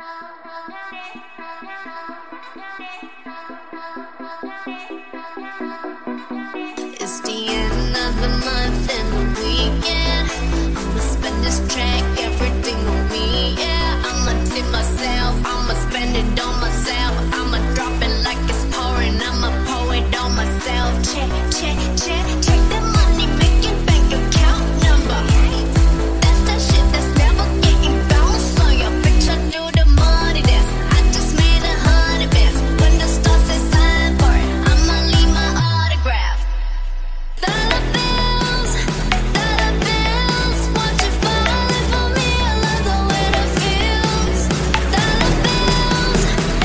It's the end of the month and the weekend. I'ma spend this track, everything on me, yeah. I'ma tip myself, I'ma spend it on myself. I'ma drop it like it's pouring, I'ma pour it on myself. Check, check, check, check the money making bank account number. That's that shit that's never getting bounced on your picture. Do the money dance. I just made 100 bands. When the stars say sign for it, I'ma leave my autograph. Dollar bills, watch it falling for me. I love the way that feels. Dollar bills,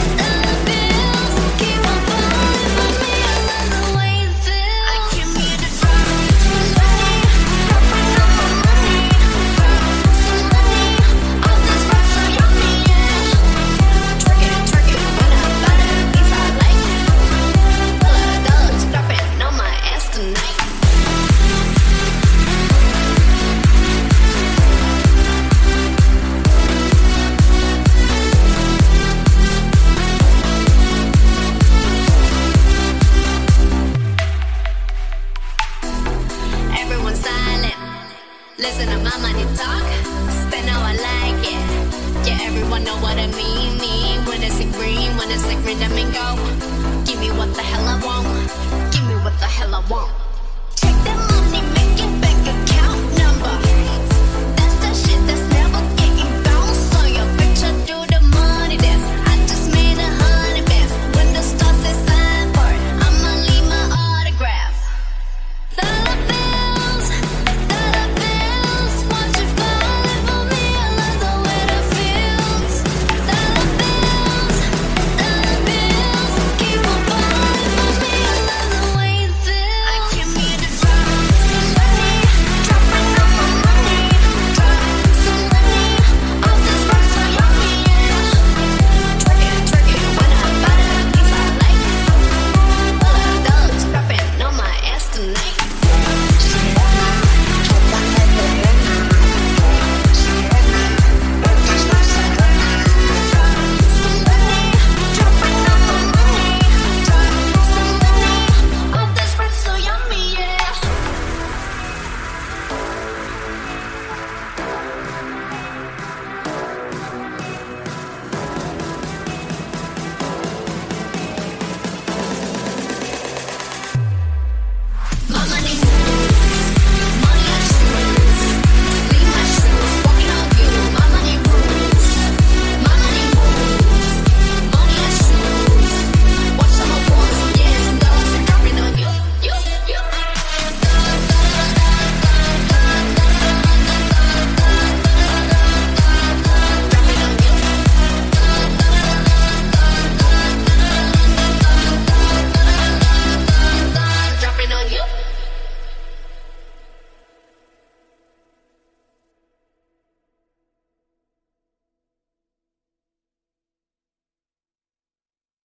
keep on falling for me. I love the way it feels. I came here to drop some money, dropping all my money, some money. All this rocks are yummy, yeah. Twerk it, when I buy the things I like. $100 dropping on my ass tonight. Everyone's silent. Listen to my money talk. Spend how I like it. Yeah, everyone know what I mean. When it's in green, when it's like green, I mean go. Give me what the hell I want. Give me what the hell I want.